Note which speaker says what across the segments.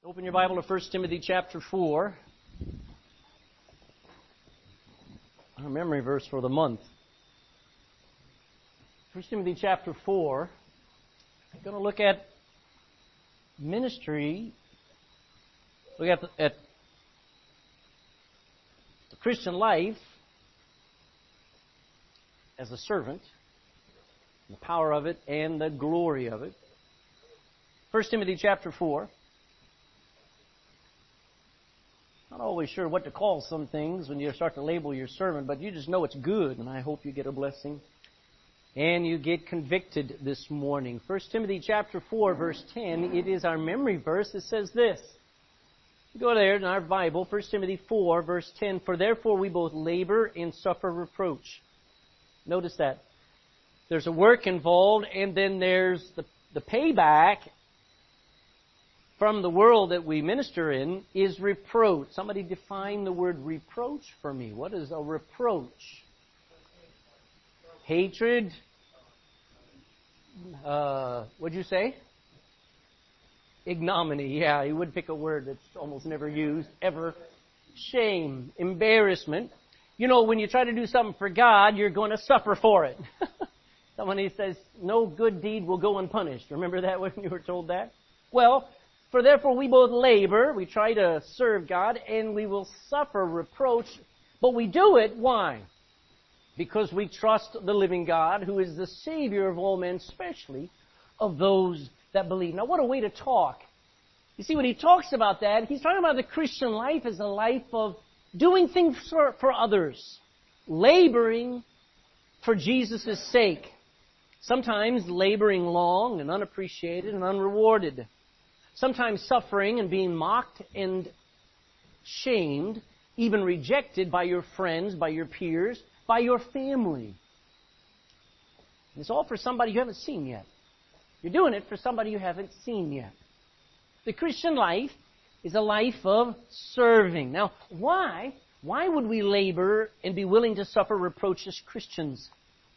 Speaker 1: Open your Bible to 1 Timothy chapter 4. Our memory verse for the month. 1 Timothy chapter 4. I'm going to look at ministry. Look at the Christian life as a servant, the power of it, and the glory of it. 1 Timothy chapter 4. Not always sure what to call some things when you start to label your sermon, but you just know it's good, and I hope you get a blessing and you get convicted this morning. 1 Timothy chapter 4, verse 10, it is our memory verse. It says this. Go there in our Bible, 1 Timothy 4, verse 10, "For therefore we both labor and suffer reproach." Notice that. There's a work involved, and then there's the payback from the world that we minister in is reproach. Somebody define the word reproach for me. What is a reproach? Hatred. What'd you say? Ignominy. Yeah, you would pick a word that's almost never used, ever. Shame. Embarrassment. You know, when you try to do something for God, you're going to suffer for it. Somebody says, no good deed will go unpunished. Remember that when you were told that? Well, "For therefore we both labor," we try to serve God, "and we will suffer reproach." But we do it, why? Because we trust the living God, who is the Savior of all men, especially of those that believe. Now, what a way to talk. You see, when he talks about that, he's talking about the Christian life as a life of doing things for others, laboring for Jesus' sake. Sometimes laboring long and unappreciated and unrewarded. Sometimes suffering and being mocked and shamed, even rejected by your friends, by your peers, by your family. It's all for somebody you haven't seen yet. You're doing it for somebody you haven't seen yet. The Christian life is a life of serving. Now, why would we labor and be willing to suffer reproach as Christians?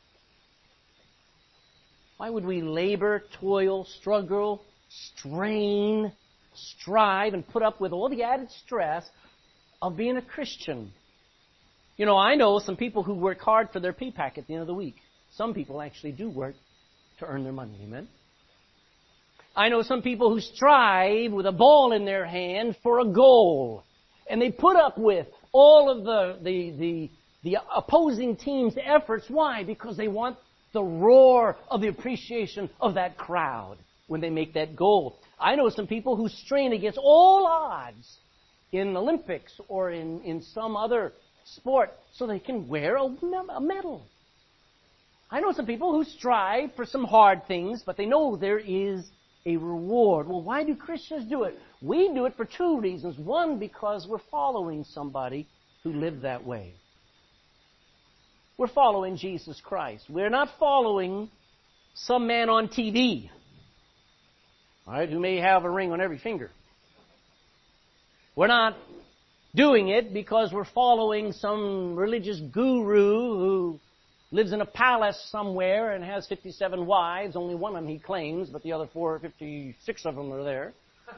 Speaker 1: Why would we labor, toil, struggle, strain, strive, and put up with all the added stress of being a Christian? You know, I know some people who work hard for their pay pack at the end of the week. Some people actually do work to earn their money. Amen? I know some people who strive with a ball in their hand for a goal. And they put up with all of the opposing team's efforts. Why? Because they want the roar of the appreciation of that crowd when they make that goal. I know some people who strain against all odds in Olympics or in some other sport so they can wear a medal. I know some people who strive for some hard things, but they know there is a reward. Well, why do Christians do it? We do it for two reasons. One, because we're following somebody who lived that way. We're following Jesus Christ. We're not following some man on TV, all right, who may have a ring on every finger. We're not doing it because we're following some religious guru who lives in a palace somewhere and has 57 wives. Only one of them he claims, but the other 56 of them are there.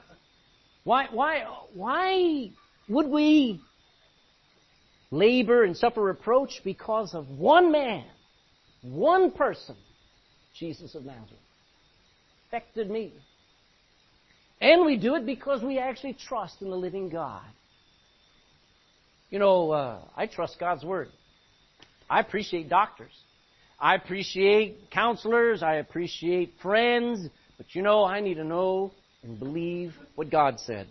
Speaker 1: Why would we labor and suffer reproach? Because of one man, one person, Jesus of Nazareth, affected me. And we do it because we actually trust in the living God. You know, I trust God's Word. I appreciate doctors. I appreciate counselors. I appreciate friends. But you know, I need to know and believe what God said.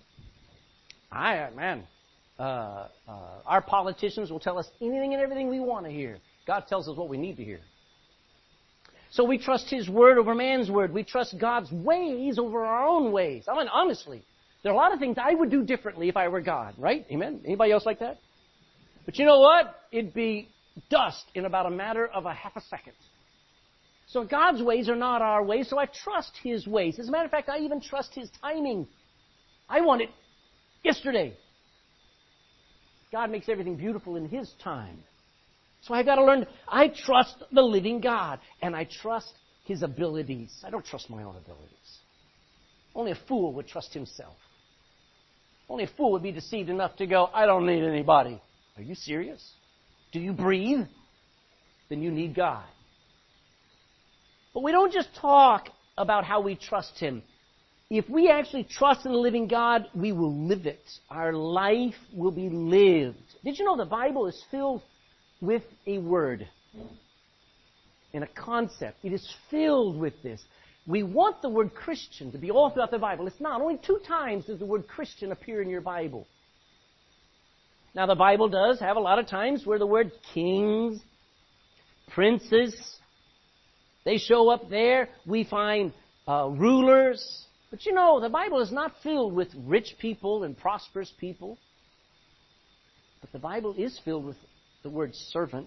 Speaker 1: Our politicians will tell us anything and everything we want to hear. God tells us what we need to hear. So we trust His Word over man's word. We trust God's ways over our own ways. I mean, honestly, there are a lot of things I would do differently if I were God, right? Amen? Anybody else like that? But you know what? It'd be dust in about a matter of a half a second. So God's ways are not our ways, so I trust His ways. As a matter of fact, I even trust His timing. I want it yesterday. God makes everything beautiful in His time. So I've got to learn, I trust the living God, and I trust His abilities. I don't trust my own abilities. Only a fool would trust himself. Only a fool would be deceived enough to go, I don't need anybody. Are you serious? Do you breathe? Then you need God. But we don't just talk about how we trust Him. If we actually trust in the living God, we will live it. Our life will be lived. Did you know the Bible is filled with a word and a concept? It is filled with this. We want the word Christian to be all throughout the Bible. It's not. Only 2 times does the word Christian appear in your Bible. Now, the Bible does have a lot of times where the word kings, princes, they show up there. We find rulers. But you know, the Bible is not filled with rich people and prosperous people. But the Bible is filled with the word servant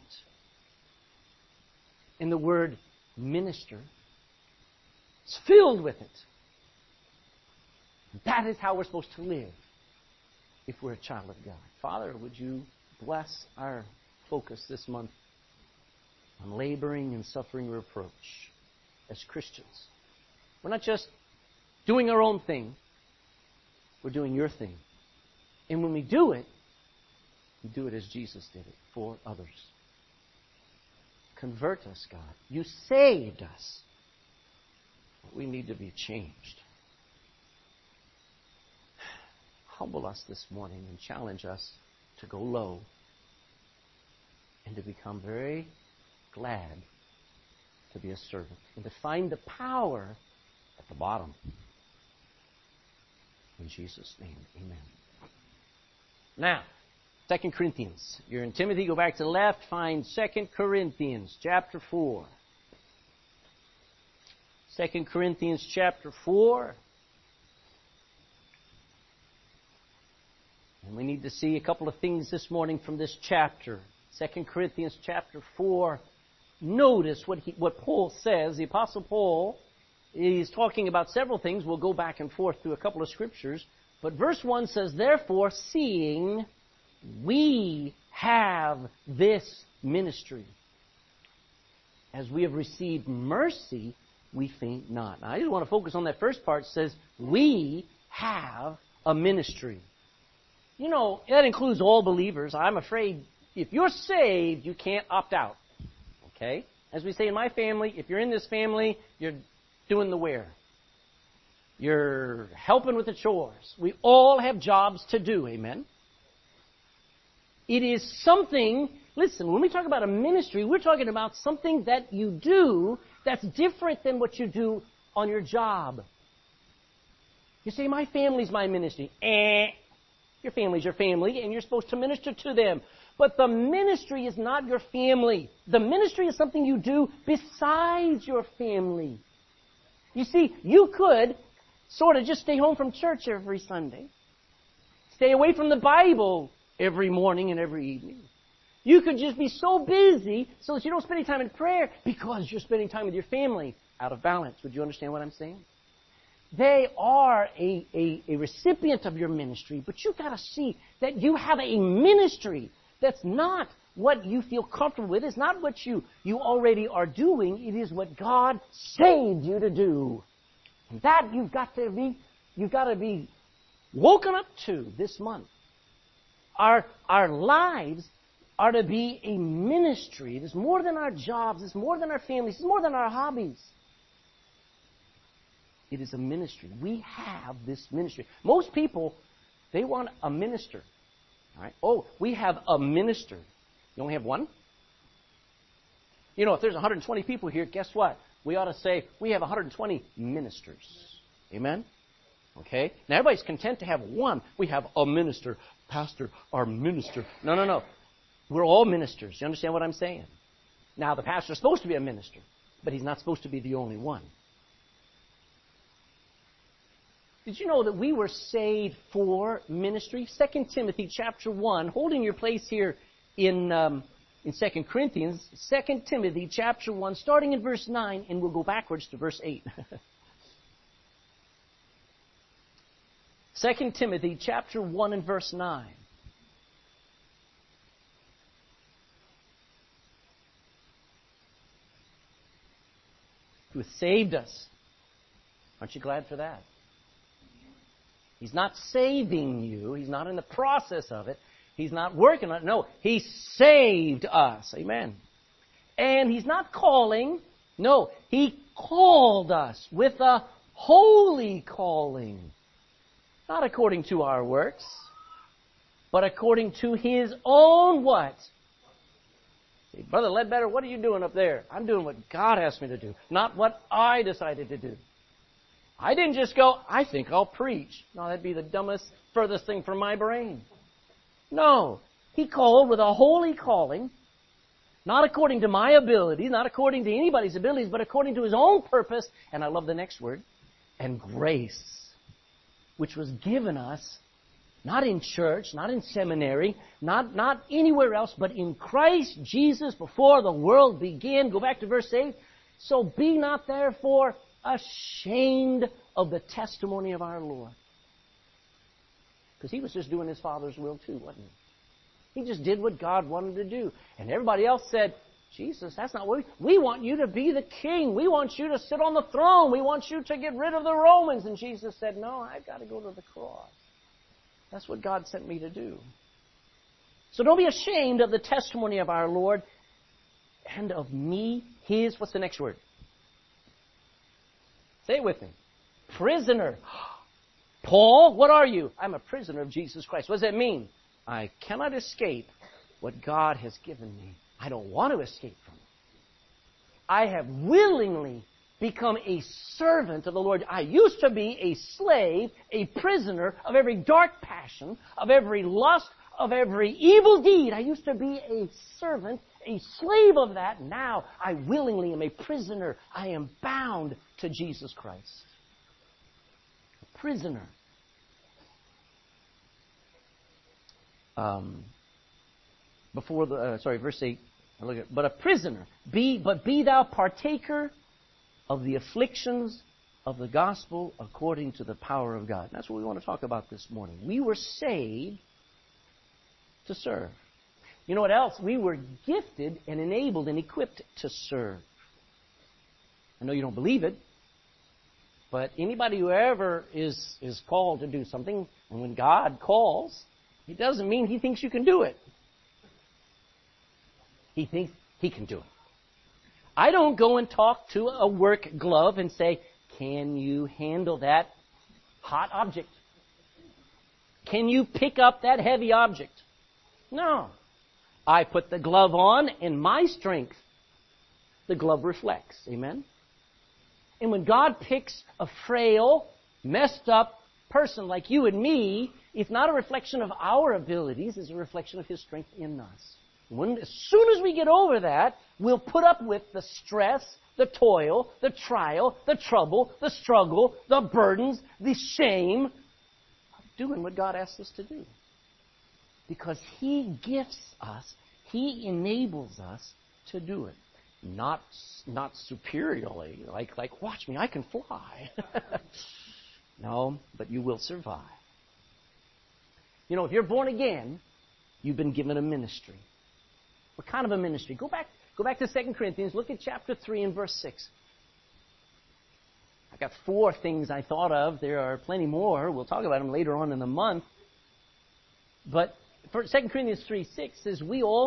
Speaker 1: and the word minister. It's filled with it. That is how we're supposed to live if we're a child of God. Father, would you bless our focus this month on laboring and suffering reproach as Christians. We're not just doing our own thing. We're doing your thing. And when we do it as Jesus did it for others. Convert us, God. You saved us. We need to be changed. Humble us this morning and challenge us to go low and to become very glad to be a servant and to find the power at the bottom. In Jesus' name, amen. Now, 2 Corinthians. You're in Timothy, go back to the left, find 2 Corinthians chapter 4. 2 Corinthians chapter 4. And we need to see a couple of things this morning from this chapter. 2 Corinthians chapter 4. Notice what Paul says. The Apostle Paul is talking about several things. We'll go back and forth through a couple of scriptures. But verse 1 says, therefore, seeing we have this ministry, as we have received mercy, we faint not. Now, I just want to focus on that first part. It says, we have a ministry. You know, that includes all believers. I'm afraid if you're saved, you can't opt out. Okay? As we say in my family, if you're in this family, you're doing the wear. You're helping with the chores. We all have jobs to do. Amen? It is something, listen, when we talk about a ministry, we're talking about something that you do that's different than what you do on your job. You say, my family's my ministry. Your family's your family, and you're supposed to minister to them. But the ministry is not your family. The ministry is something you do besides your family. You see, you could sort of just stay home from church every Sunday. Stay away from the Bible every morning and every evening. You could just be so busy so that you don't spend any time in prayer because you're spending time with your family. Out of balance. Would you understand what I'm saying? They are a recipient of your ministry, but you've got to see that you have a ministry that's not what you feel comfortable with. It's not what you already are doing. It is what God saved you to do. And that you've got to be woken up to this month. Our lives are to be a ministry. It is more than our jobs. It's more than our families. It's more than our hobbies. It is a ministry. We have this ministry. Most people, they want a minister. All right? Oh, we have a minister. You only have one? You know, if there's 120 people here, guess what? We ought to say, we have 120 ministers. Amen? Okay? Now, everybody's content to have one. We have a minister. Pastor, our minister. No. We're all ministers. You understand what I'm saying? Now, the pastor's supposed to be a minister, but he's not supposed to be the only one. Did you know that we were saved for ministry? 2 Timothy chapter 1, holding your place here in 2 Corinthians, 2 Timothy chapter 1, starting in verse 9, and we'll go backwards to verse 8. 2 Timothy chapter 1 and verse 9. Who has saved us. Aren't you glad for that? He's not saving you. He's not in the process of it. He's not working on it. No, He saved us. Amen. And He's not calling. No, He called us with a holy calling. Not according to our works, but according to His own what? Say, Brother Ledbetter, what are you doing up there? I'm doing what God asked me to do, not what I decided to do. I didn't just go, I think I'll preach. No, that'd be the dumbest, furthest thing from my brain. No, He called with a holy calling, not according to my ability, not according to anybody's abilities, but according to His own purpose, and I love the next word, and grace, which was given us, not in church, not in seminary, not anywhere else, but in Christ Jesus before the world began. Go back to verse 8. So be not therefore ashamed of the testimony of our Lord. Because He was just doing His Father's will too, wasn't He? He just did what God wanted to do. And everybody else said, Jesus, that's not what we want you to be the king. We want you to sit on the throne. We want you to get rid of the Romans. And Jesus said, no, I've got to go to the cross. That's what God sent me to do. So don't be ashamed of the testimony of our Lord and of me, His, what's the next word? Say it with me. Prisoner. Paul, what are you? I'm a prisoner of Jesus Christ. What does that mean? I cannot escape what God has given me. I don't want to escape from it. I have willingly become a servant of the Lord. I used to be a slave, a prisoner of every dark passion, of every lust, of every evil deed. I used to be a servant, a slave of that. Now I willingly am a prisoner. I am bound to Jesus Christ. A prisoner. Verse 8. But a prisoner, be thou partaker of the afflictions of the gospel according to the power of God. That's what we want to talk about this morning. We were saved to serve. You know what else? We were gifted and enabled and equipped to serve. I know you don't believe it, but anybody who ever is called to do something, and when God calls, it doesn't mean He thinks you can do it. He thinks He can do it. I don't go and talk to a work glove and say, can you handle that hot object? Can you pick up that heavy object? No. I put the glove on, and my strength, the glove reflects. Amen? And when God picks a frail, messed up person like you and me, it's not a reflection of our abilities, it's a reflection of His strength in us. As soon as we get over that, we'll put up with the stress, the toil, the trial, the trouble, the struggle, the burdens, the shame of doing what God asks us to do. Because He gifts us, He enables us to do it. Not superiorly, like watch me, I can fly. No, but you will survive. You know, if you're born again, you've been given a ministry. What kind of a ministry? Go back to 2 Corinthians. Look at chapter 3 and verse 6. I've got 4 things I thought of. There are plenty more. We'll talk about them later on in the month. But for 2 Corinthians 3:6 says,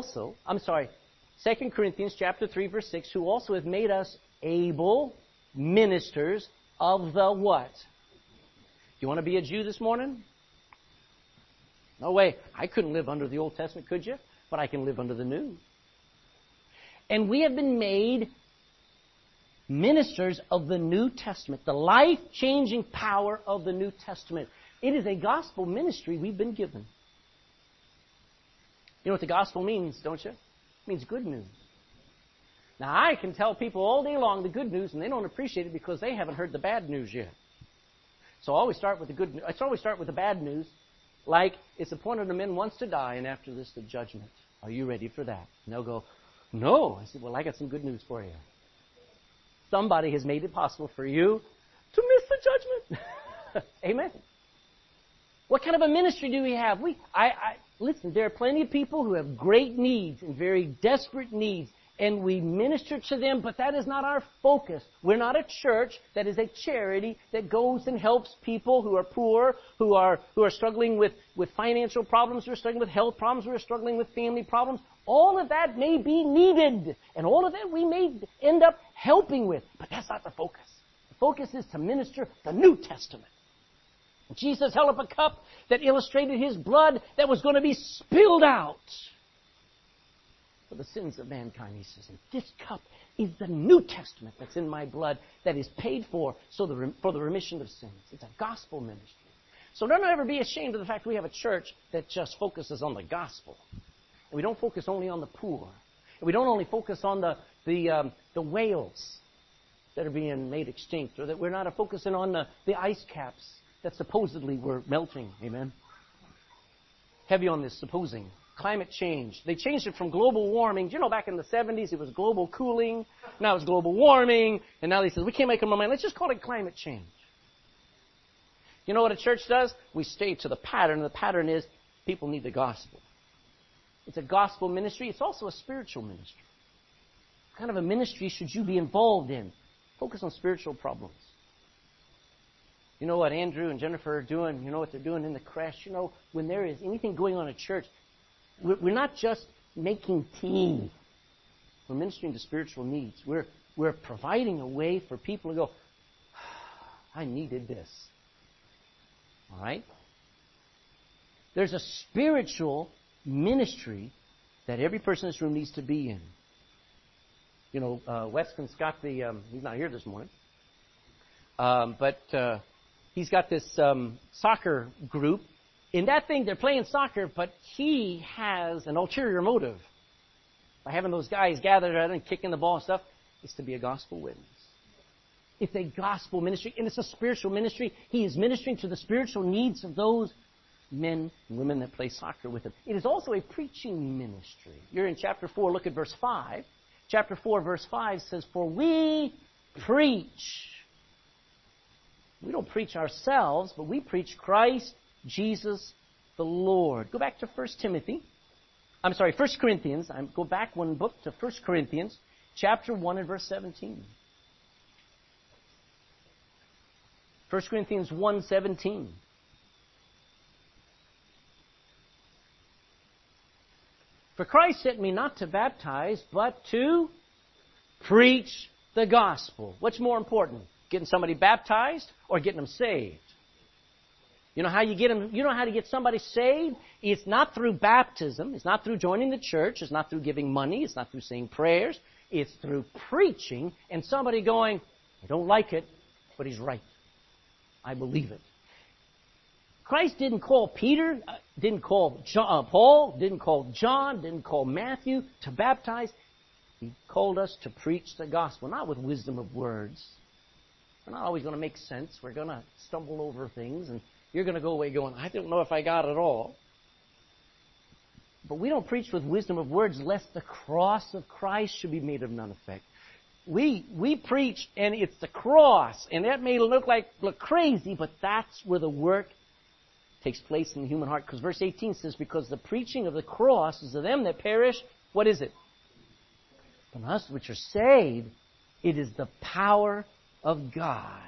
Speaker 1: 2 Corinthians chapter 3 verse 6, who also have made us able ministers of the what? You want to be a Jew this morning? No way. I couldn't live under the Old Testament, could you? But I can live under the New. And we have been made ministers of the New Testament, the life-changing power of the New Testament. It is a gospel ministry we've been given. You know what the gospel means, don't you? It means good news. Now, I can tell people all day long the good news, and they don't appreciate it because they haven't heard the bad news yet. So I always start with the good news. I always start with the bad news. Like, it's appointed unto men once to die, and after this, the judgment. Are you ready for that? And they'll go, no. I said, well, I got some good news for you. Somebody has made it possible for you to miss the judgment. Amen. What kind of a ministry do we have? Listen, there are plenty of people who have great needs and very desperate needs, and we minister to them, but that is not our focus. We're not a church that is a charity that goes and helps people who are poor, who are struggling with financial problems, who are struggling with health problems, who are struggling with family problems. All of that may be needed, and all of that we may end up helping with, but that's not the focus. The focus is to minister the New Testament. Jesus held up a cup that illustrated His blood that was going to be spilled out for the sins of mankind. He says, and this cup is the New Testament that's in my blood that is paid for for the remission of sins. It's a gospel ministry. So don't ever be ashamed of the fact we have a church that just focuses on the gospel. And we don't focus only on the poor. And we don't only focus on the whales that are being made extinct, or that we're not focusing on the ice caps that supposedly were melting. Amen. Heavy on this supposing. Climate change. They changed it from global warming. Do you know back in the 70s it was global cooling, now it's global warming, and now they say we can't make up our mind. Let's just call it climate change. You know what a church does? We stay to the pattern, and the pattern is people need the gospel. It's a gospel ministry. It's also a spiritual ministry. What kind of a ministry should you be involved in? Focus on spiritual problems. You know what Andrew and Jennifer are doing? You know what they're doing in the creche? You know, when there is anything going on at church, we're not just making tea. We're ministering to spiritual needs. We're providing a way for people to go, I needed this. All right? There's a spiritual ministry that every person in this room needs to be in. You know, Weston's got he's not here this morning, but he's got this soccer group. In that thing, they're playing soccer, but he has an ulterior motive. By having those guys gathered around and kicking the ball and stuff, it's to be a gospel witness. It's a gospel ministry, and it's a spiritual ministry. He is ministering to the spiritual needs of those men and women that play soccer with him. It is also a preaching ministry. You're in chapter 4, look at verse 5. Chapter 4, verse 5 says, for we preach. We don't preach ourselves, but we preach Christ Jesus the Lord. Go back to 1 Corinthians. Go back one book to 1 Corinthians, chapter 1 and verse 17. 1 Corinthians 1:17. For Christ sent me not to baptize, but to preach the gospel. What's more important? Getting somebody baptized or getting them saved? You know how you get them? You know how to get somebody saved? It's not through baptism. It's not through joining the church. It's not through giving money. It's not through saying prayers. It's through preaching and somebody going, I don't like it, but he's right. I believe it. Christ didn't call Peter, didn't call Paul, didn't call John, didn't call Matthew to baptize. He called us to preach the gospel, not with wisdom of words. We're not always going to make sense. We're going to stumble over things, and you're going to go away going, I don't know if I got it all. But we don't preach with wisdom of words lest the cross of Christ should be made of none effect. We preach, and it's the cross, and that may look crazy, but that's where the work takes place in the human heart. Because verse 18 says, because the preaching of the cross is to them that perish, what is it? But us which are saved, it is the power of God.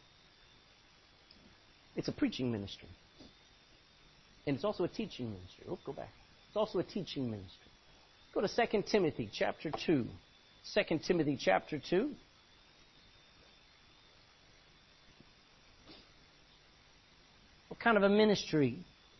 Speaker 1: It's a preaching ministry. And it's also a teaching ministry. Go back. It's also a teaching ministry. Go to 2 Timothy chapter 2. 2 Timothy chapter 2. What kind of a ministry?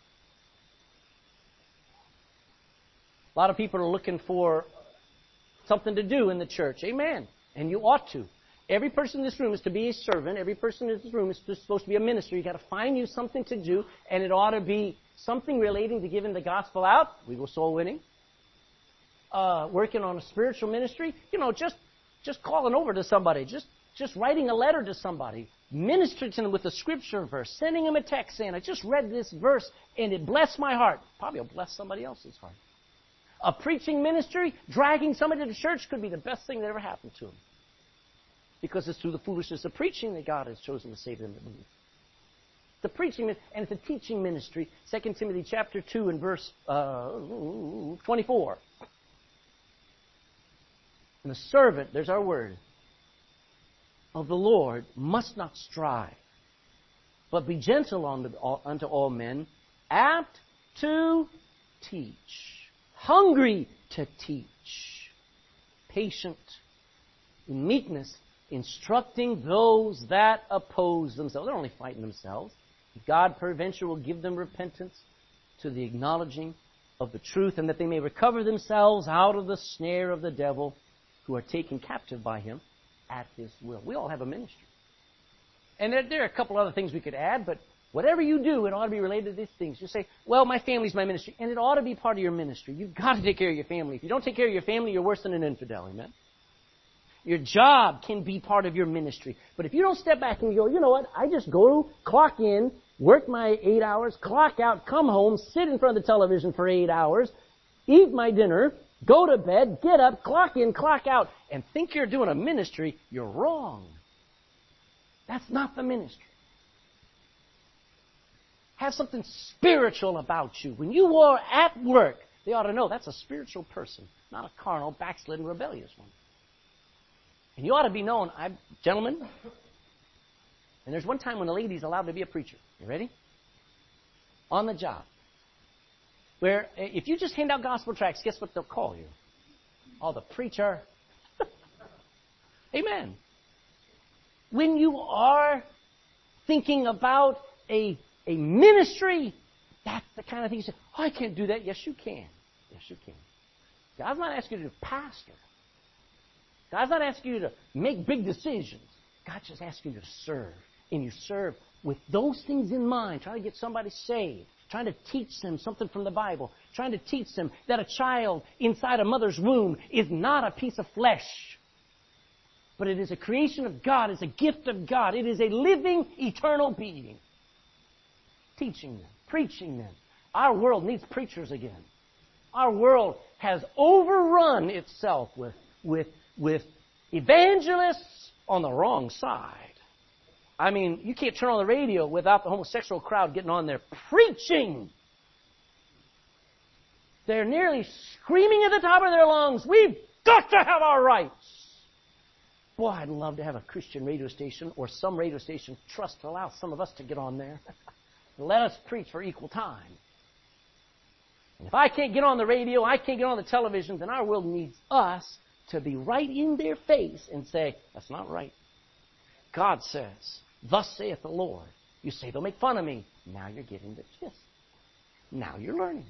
Speaker 1: A lot of people are looking for something to do in the church. Amen. And you ought to. Every person in this room is to be a servant. Every person in this room is supposed to be a minister. You've got to find you something to do, and it ought to be something relating to giving the gospel out. We go soul winning. Working on a spiritual ministry. You know, just calling over to somebody. Just writing a letter to somebody. Ministering to them with a scripture verse. Sending them a text saying, I just read this verse, and it blessed my heart. Probably will bless somebody else's heart. A preaching ministry, dragging somebody to church could be the best thing that ever happened to them. Because it's through the foolishness of preaching that God has chosen to save them that believe. The preaching, and it's a teaching ministry. 2 Timothy chapter 2 and verse 24. And the servant, there's our word, of the Lord must not strive, but be gentle unto all men, apt to teach, hungry to teach, patient, in meekness, instructing those that oppose themselves. They're only fighting themselves. God peradventure will give them repentance to the acknowledging of the truth, and that they may recover themselves out of the snare of the devil, who are taken captive by him at his will. We all have a ministry. And there are a couple other things we could add, but whatever you do, it ought to be related to these things. You say, well, my family's my ministry, and it ought to be part of your ministry. You've got to take care of your family. If you don't take care of your family, you're worse than an infidel, amen? Your job can be part of your ministry. But if you don't step back and go, you know what, I just go, clock in, work my 8 hours, clock out, come home, sit in front of the television for 8 hours, eat my dinner, go to bed, get up, clock in, clock out, and think you're doing a ministry, you're wrong. That's not the ministry. Have something spiritual about you. When you are at work, they ought to know that's a spiritual person, not a carnal, backslidden, rebellious one. And you ought to be known, gentlemen, and there's one time when a lady's allowed to be a preacher. You ready? On the job. Where if you just hand out gospel tracts, guess what they'll call you? Oh, the preacher. Amen. When you are thinking about a ministry, that's the kind of thing you say, oh, I can't do that. Yes, you can. Yes, you can. God's not asking you to pastor. God's not asking you to make big decisions. God's just asking you to serve. And you serve with those things in mind, trying to get somebody saved, trying to teach them something from the Bible, trying to teach them that a child inside a mother's womb is not a piece of flesh, but it is a creation of God, it's a gift of God. It is a living, eternal being. Teaching them, preaching them. Our world needs preachers again. Our world has overrun itself with evangelists on the wrong side. I mean, you can't turn on the radio without the homosexual crowd getting on there preaching. They're nearly screaming at the top of their lungs, we've got to have our rights. Boy, I'd love to have a Christian radio station or some radio station trust to allow some of us to get on there. Let us preach for equal time. And if I can't get on the radio, I can't get on the television, then our world needs us to be right in their face and say, that's not right. God says, thus saith the Lord. You say, they'll make fun of me. Now you're getting the gist. Now you're learning.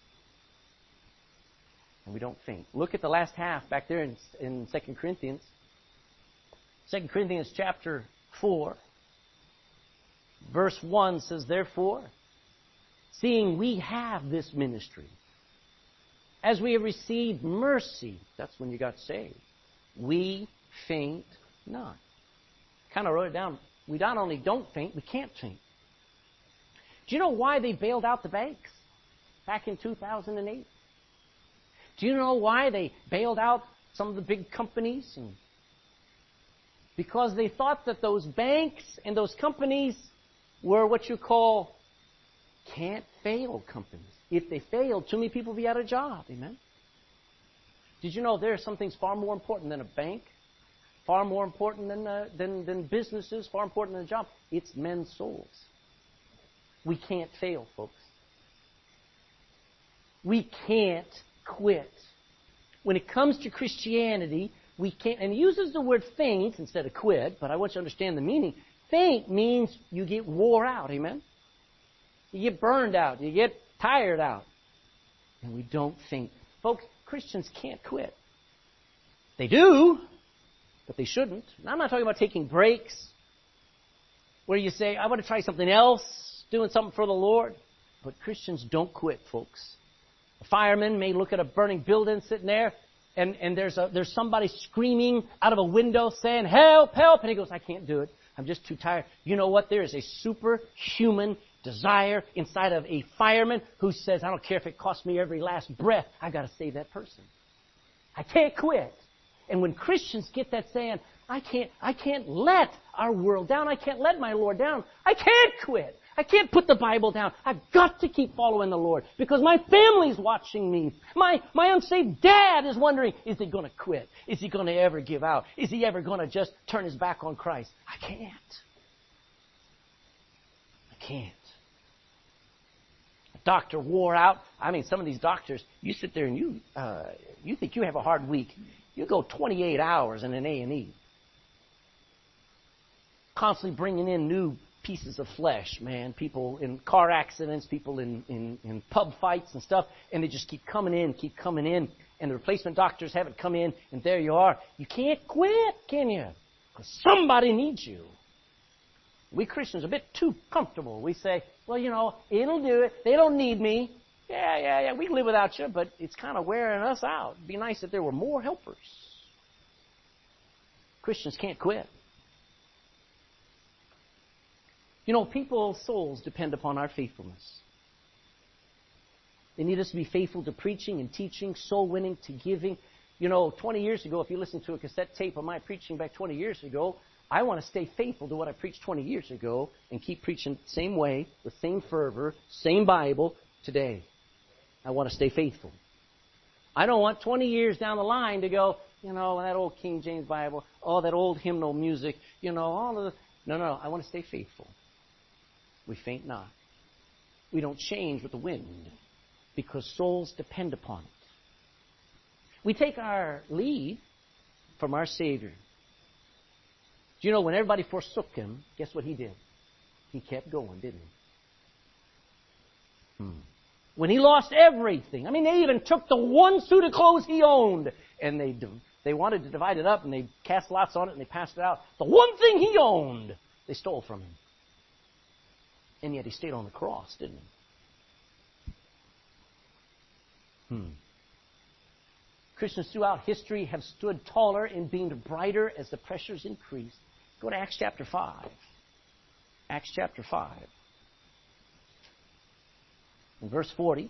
Speaker 1: And we don't think. Look at the last half back there in 2 Corinthians. 2 Corinthians chapter 4. Verse 1 says, therefore, seeing we have this ministry, as we have received mercy, that's when you got saved, we faint not. Kind of wrote it down. We not only don't faint, we can't faint. Do you know why they bailed out the banks back in 2008? Do you know why they bailed out some of the big companies? Because they thought that those banks and those companies were what you call can't fail companies. If they failed, too many people would be out of job. Amen? Did you know there are some things far more important than a bank? Far more important than businesses, far important than a job. It's men's souls. We can't fail, folks. We can't quit. When it comes to Christianity, we can't, and he uses the word faint instead of quit, but I want you to understand the meaning. Faint means you get wore out, amen? You get burned out, you get tired out. And we don't faint. Folks, Christians can't quit. They do, but they shouldn't. And I'm not talking about taking breaks where you say, I want to try something else, doing something for the Lord. But Christians don't quit, folks. A fireman may look at a burning building sitting there, and there's somebody screaming out of a window saying, help, help. And he goes, I can't do it. I'm just too tired. You know what? There is a superhuman desire inside of a fireman who says, I don't care if it costs me every last breath. I've got to save that person. I can't quit. And when Christians get that saying, I can't let our world down. I can't let my Lord down. I can't quit. I can't put the Bible down. I've got to keep following the Lord because my family's watching me. My unsaved dad is wondering, is he going to quit? Is he going to ever give out? Is he ever going to just turn his back on Christ? I can't. I can't. A doctor wore out. I mean, some of these doctors, you sit there and you think you have a hard week. You go 28 hours in an A&E. Constantly bringing in new pieces of flesh, man. People in car accidents, people in pub fights and stuff, and they just keep coming in, and the replacement doctors haven't come in, and there you are. You can't quit, can you? Because somebody needs you. We Christians are a bit too comfortable. We say, well, it'll do it. They don't need me. Yeah, we can live without you, but it's kind of wearing us out. It'd be nice if there were more helpers. Christians can't quit. People's souls depend upon our faithfulness. They need us to be faithful to preaching and teaching, soul winning, to giving. 20 years ago, if you listen to a cassette tape of my preaching back 20 years ago, I want to stay faithful to what I preached 20 years ago and keep preaching the same way, with same fervor, same Bible today. I want to stay faithful. I don't want 20 years down the line to go, that old King James Bible, that old hymnal music, all of the... No, I want to stay faithful. We faint not. We don't change with the wind because souls depend upon it. We take our lead from our Savior. Do you know when everybody forsook Him, guess what He did? He kept going, didn't He? When He lost everything. I mean, they even took the one suit of clothes He owned and they wanted to divide it up and they cast lots on it and they passed it out. The one thing He owned, they stole from Him. And yet He stayed on the cross, didn't He? Christians throughout history have stood taller and beamed brighter as the pressures increased. Go to Acts chapter 5. Acts chapter 5. In verse 40.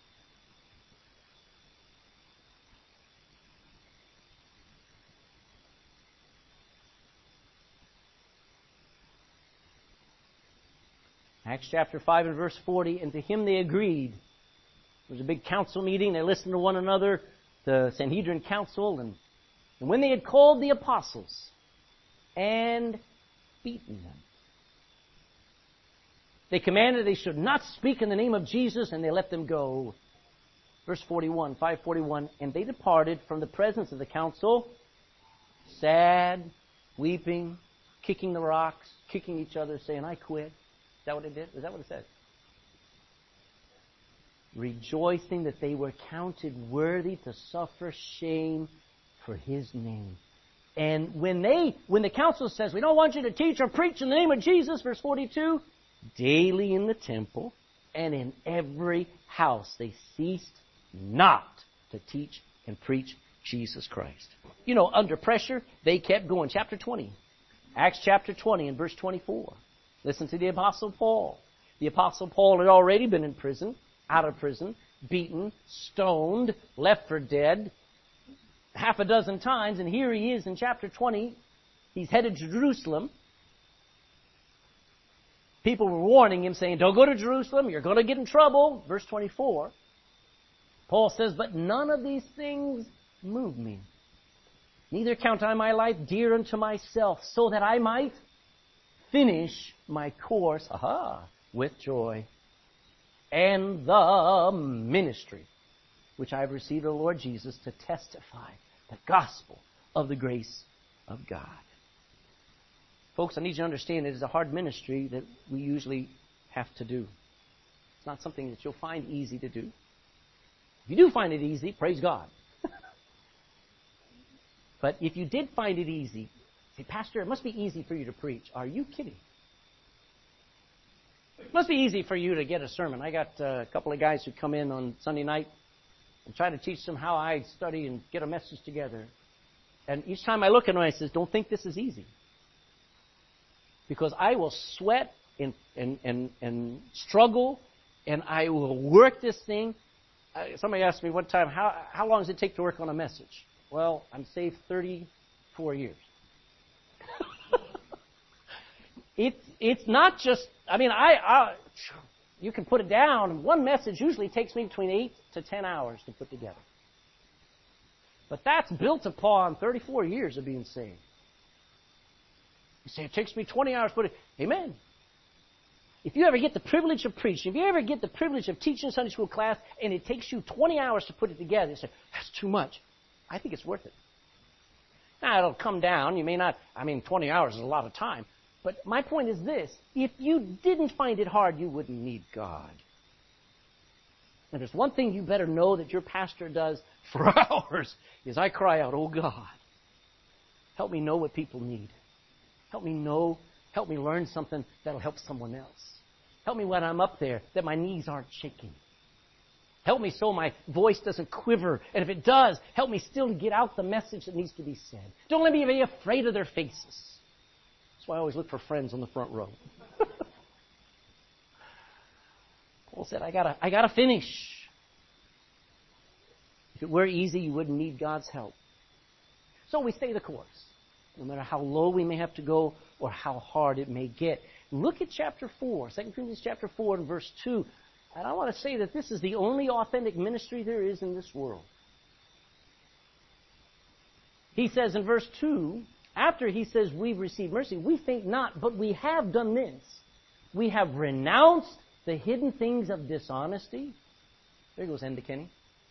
Speaker 1: Acts chapter 5 and verse 40, and to him they agreed. There was a big council meeting. They listened to one another, the Sanhedrin council, and when they had called the apostles and beaten them, they commanded they should not speak in the name of Jesus, and they let them go. Verse 41, 541, and they departed from the presence of the council, sad, weeping, kicking the rocks, kicking each other, saying, I quit. Is that what it did? Is that what it said? Rejoicing that they were counted worthy to suffer shame for His name. And when the council says, we don't want you to teach or preach in the name of Jesus, verse 42, daily in the temple and in every house they ceased not to teach and preach Jesus Christ. Under pressure, they kept going. Chapter 20. Acts chapter 20 and verse 24. Listen to the Apostle Paul. The Apostle Paul had already been in prison, out of prison, beaten, stoned, left for dead, half a dozen times, and here he is in chapter 20. He's headed to Jerusalem. People were warning him, saying, don't go to Jerusalem, you're going to get in trouble. Verse 24. Paul says, but none of these things move me. Neither count I my life dear unto myself, so that I might finish my course, with joy, and the ministry which I have received of the Lord Jesus to testify the gospel of the grace of God. Folks, I need you to understand it is a hard ministry that we usually have to do. It's not something that you'll find easy to do. If you do find it easy, praise God. But if you did find it easy, say, Pastor, it must be easy for you to preach. Are you kidding? It must be easy for you to get a sermon. I got a couple of guys who come in on Sunday night and try to teach them how I study and get a message together. And each time I look at them, I says, don't think this is easy. Because I will sweat and struggle, and I will work this thing. Somebody asked me one time, how long does it take to work on a message? Well, I'm saved 34 years. It's not just, you can put it down. One message usually takes me between 8 to 10 hours to put together. But that's built upon 34 years of being saved. You say, it takes me 20 hours to put it. Amen. If you ever get the privilege of preaching, if you ever get the privilege of teaching a Sunday school class, and it takes you 20 hours to put it together, you say, that's too much. I think it's worth it. Now, it'll come down. You may not, 20 hours is a lot of time. But my point is this. If you didn't find it hard, you wouldn't need God. And there's one thing you better know that your pastor does for hours, is I cry out, oh God, help me know what people need. Help me learn something that'll help someone else. Help me when I'm up there that my knees aren't shaking. Help me so my voice doesn't quiver. And if it does, help me still to get out the message that needs to be said. Don't let me be afraid of their faces. That's why I always look for friends on the front row. Paul said, I gotta finish. If it were easy, you wouldn't need God's help. So we stay the course. No matter how low we may have to go or how hard it may get. Look at chapter 4, 2 Corinthians chapter 4 and verse 2. And I want to say that this is the only authentic ministry there is in this world. He says in verse 2, after he says we've received mercy, we think not, but we have done this. We have renounced the hidden things of dishonesty. There goes Enda Kenny.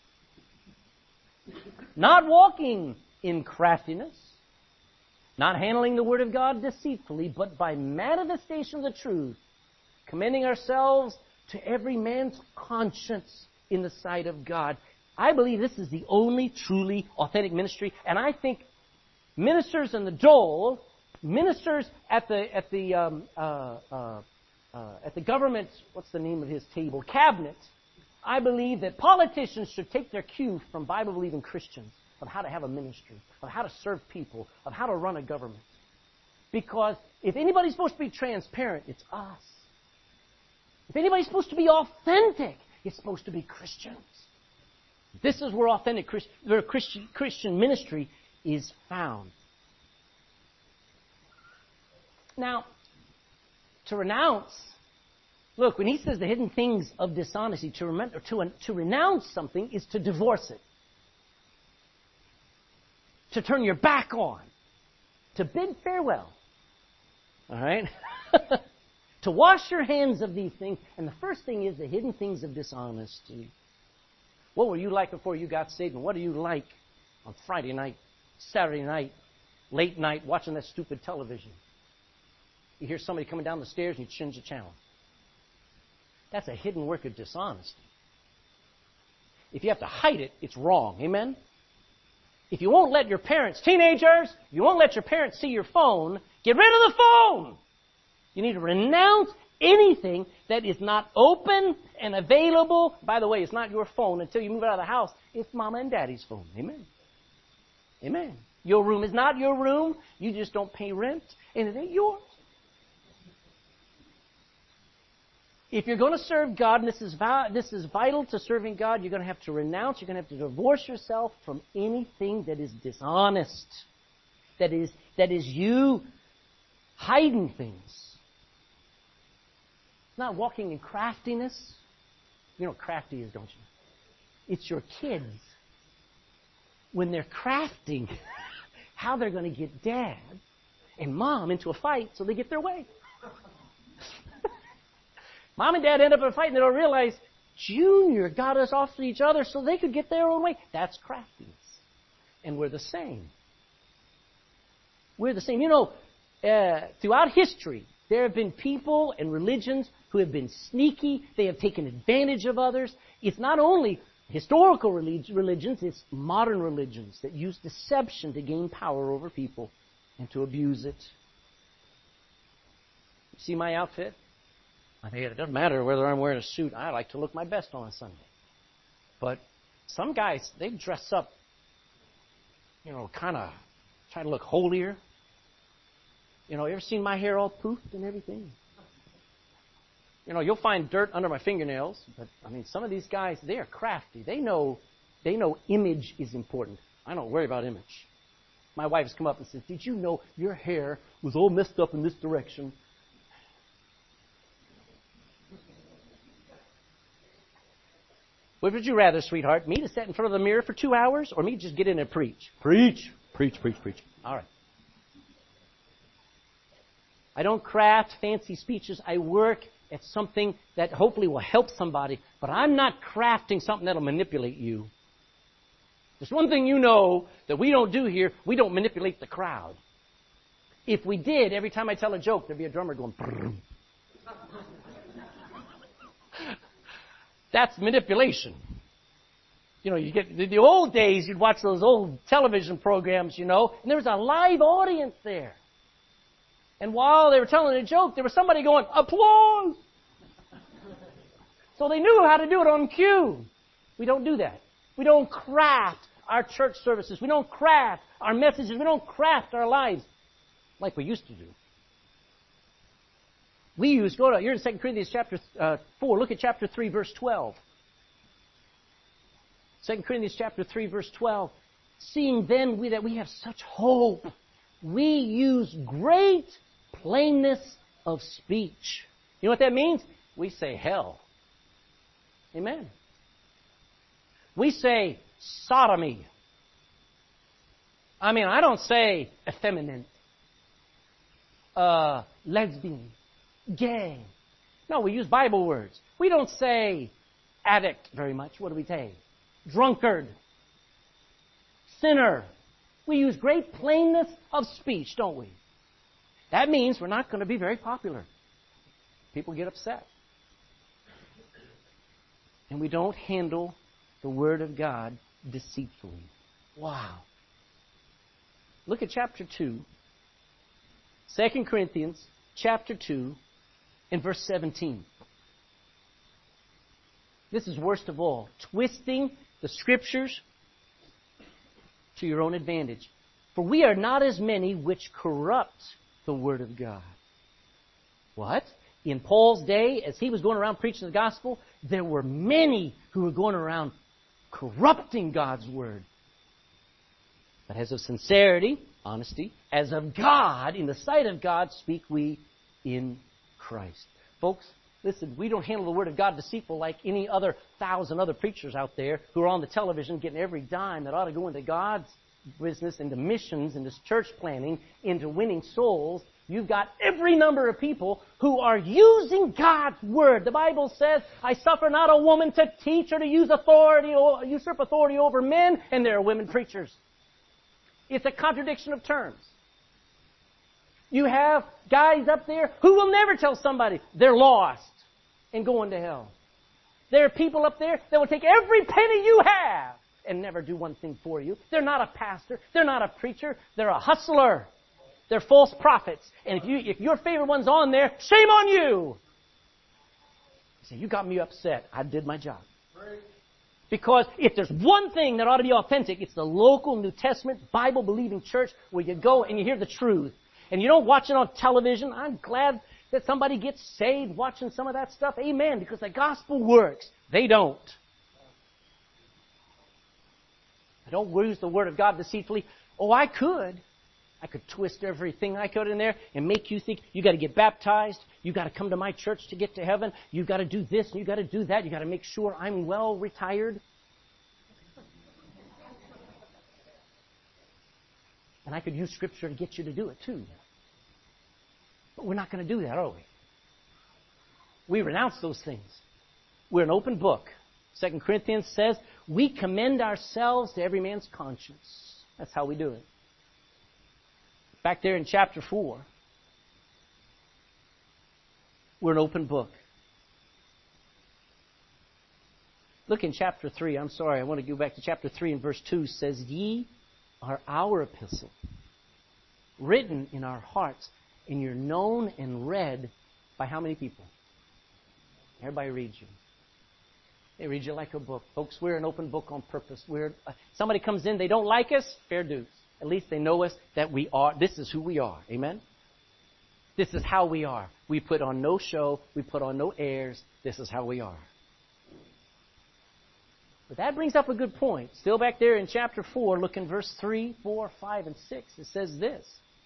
Speaker 1: Not walking in craftiness, not handling the word of God deceitfully, but by manifestation of the truth, commending ourselves to every man's conscience in the sight of God. I believe this is the only truly authentic ministry, and I think ministers in the dole, ministers at the government, what's the name of his table, cabinet, I believe that politicians should take their cue from Bible-believing Christians of how to have a ministry, of how to serve people, of how to run a government. Because if anybody's supposed to be transparent, it's us. If anybody's supposed to be authentic, it's supposed to be Christians. This is where authentic Christian ministry is found. Now, to renounce, look, when he says the hidden things of dishonesty, to renounce something is to divorce it. To turn your back on. To bid farewell. All right? To wash your hands of these things. And the first thing is the hidden things of dishonesty. What were you like before you got saved? And what are you like on Friday night, Saturday night, late night, watching that stupid television? You hear somebody coming down the stairs and you change the channel. That's a hidden work of dishonesty. If you have to hide it, it's wrong. Amen? If you won't let your parents, teenagers, if you won't let your parents see your phone, get rid of the phone. You need to renounce anything that is not open and available. By the way, it's not your phone until you move out of the house. It's Mama and Daddy's phone. Amen? Amen. Your room is not your room. You just don't pay rent, and it ain't yours. If you're going to serve God, and this is vital to serving God, you're going to have to renounce, you're going to have to divorce yourself from anything that is dishonest. That is you hiding things. It's not walking in craftiness. You know what crafty is, don't you? It's your kids. When they're crafting how they're going to get Dad and Mom into a fight so they get their way. Mom and Dad end up in a fight and they don't realize Junior got us off to each other so they could get their own way. That's craftiness. And we're the same. We're the same. You know, throughout history, there have been people and religions who have been sneaky. They have taken advantage of others. It's not only historical religions, it's modern religions that use deception to gain power over people and to abuse it. You see my outfit? I think it doesn't matter whether I'm wearing a suit. I like to look my best on a Sunday. But some guys, they dress up, kind of try to look holier. You ever seen my hair all poofed and everything? You'll find dirt under my fingernails. But, some of these guys, they are crafty. They know image is important. I don't worry about image. My wife has come up and said, did you know your hair was all messed up in this direction? What would you rather, sweetheart? Me to sit in front of the mirror for 2 hours or me to just get in and preach? Preach. Preach, preach, preach. All right. I don't craft fancy speeches. I work at something that hopefully will help somebody, but I'm not crafting something that'll manipulate you. There's one thing you know that we don't do here. We don't manipulate the crowd. If we did, every time I tell a joke, there'd be a drummer going, brrr. That's manipulation. You know, you get the old days, you'd watch those old television programs, you know, and there was a live audience there. And while they were telling a joke, there was somebody going, applause! So they knew how to do it on cue. We don't do that. We don't craft our church services. We don't craft our messages. We don't craft our lives like we used to do. You're in 2 Corinthians chapter 4. Look at chapter 3, verse 12. 2 Corinthians chapter 3, verse 12. Seeing then that we have such hope, we use great plainness of speech. You know what that means? We say hell. Amen. We say sodomy. I mean, I don't say effeminate, lesbian, gay. No, we use Bible words. We don't say addict very much. What do we say? Drunkard. Sinner. We use great plainness of speech, don't we? That means we're not going to be very popular. People get upset. And we don't handle the Word of God deceitfully. Wow. Look at chapter 2. 2 Corinthians chapter 2 and verse 17. This is worst of all. Twisting the Scriptures to your own advantage. For we are not as many which corrupt the Word of God. What? In Paul's day, as he was going around preaching the gospel, there were many who were going around corrupting God's Word. But as of sincerity, honesty, as of God, in the sight of God, speak we in Christ. Folks, listen, we don't handle the Word of God deceitful like any other 1,000 other preachers out there who are on the television getting every dime that ought to go into God's business, into missions, into church planning, into winning souls. You've got every number of people who are using God's Word. The Bible says, I suffer not a woman to teach or to use authority or usurp authority over men, and there are women preachers. It's a contradiction of terms. You have guys up there who will never tell somebody they're lost and going to hell. There are people up there that will take every penny you have and never do one thing for you. They're not a pastor. They're not a preacher. They're a hustler. They're false prophets. And if your favorite one's on there, shame on you. You say, you got me upset. I did my job. Because if there's one thing that ought to be authentic, it's the local New Testament Bible-believing church where you go and you hear the truth. And you don't watch it on television. I'm glad that somebody gets saved watching some of that stuff. Amen. Because the gospel works. They don't. I don't use the Word of God deceitfully. Oh, I could. I could twist everything I could in there and make you think you got to get baptized. You got to come to my church to get to heaven. You got to do this and you got to do that. You got to make sure I'm well retired. And I could use Scripture to get you to do it too. But we're not going to do that, are we? We renounce those things. We're an open book. 2 Corinthians says, we commend ourselves to every man's conscience. That's how we do it. Back there in chapter 4, we're an open book. Look in chapter 3. I'm sorry, I want to go back to chapter 3 and verse 2. It says, ye are our epistle, written in our hearts, and you're known and read by how many people? Everybody reads you. They read you like a book. Folks, we're an open book on purpose. Somebody comes in, they don't like us, fair dues. At least they know us, that we are. This is who we are. Amen? This is how we are. We put on no show. We put on no airs. This is how we are. But that brings up a good point. Still back there in chapter 4, look in verse 3, 4, 5, and 6. It says this.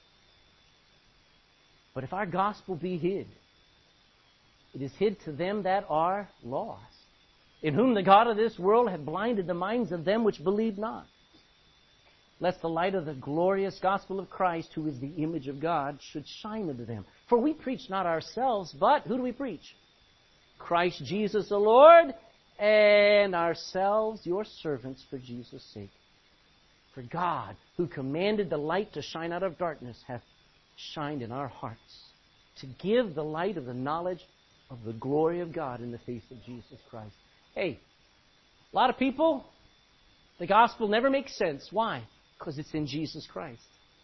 Speaker 1: But if our gospel be hid, it is hid to them that are lost. in whom the God of this world hath blinded the minds of them which believe not, lest the light of the glorious gospel of Christ, who is the image of God, should shine unto them. For we preach not ourselves, but who do we preach? Christ Jesus the Lord, and ourselves your servants for Jesus' sake. For God, who commanded the light to shine out of darkness, hath shined in our hearts, to give the light of the knowledge of the glory of God in the face of Jesus Christ. Hey, a lot of people, the gospel never makes sense. Why? Because it's in Jesus Christ.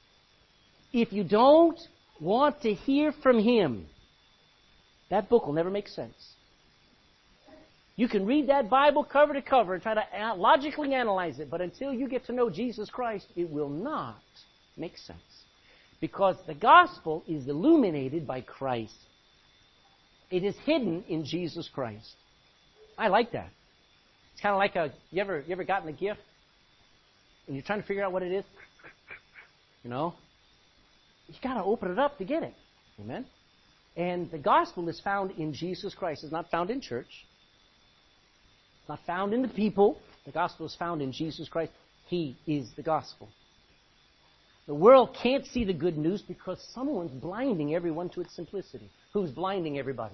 Speaker 1: If you don't want to hear from Him, that book will never make sense. You can read that Bible cover to cover and try to logically analyze it, but until you get to know Jesus Christ, it will not make sense. Because the gospel is illuminated by Christ. It is hidden in Jesus Christ. I like that. It's kind of like you ever gotten a gift and you're trying to figure out what it is? You know? You got to open it up to get it. Amen? And the gospel is found in Jesus Christ. It's not found in church. It's not found in the people. The gospel is found in Jesus Christ. He is the gospel. The world can't see the good news because someone's blinding everyone to its simplicity. Who's blinding everybody?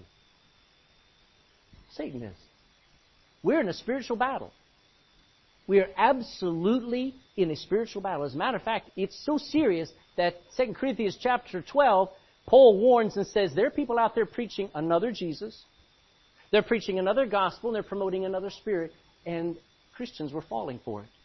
Speaker 1: Satan is. We're in a spiritual battle. We are absolutely in a spiritual battle. As a matter of fact, it's so serious that 2 Corinthians chapter 12, Paul warns and says there are people out there preaching another Jesus. They're preaching another gospel, and they're promoting another spirit, and Christians were falling for it.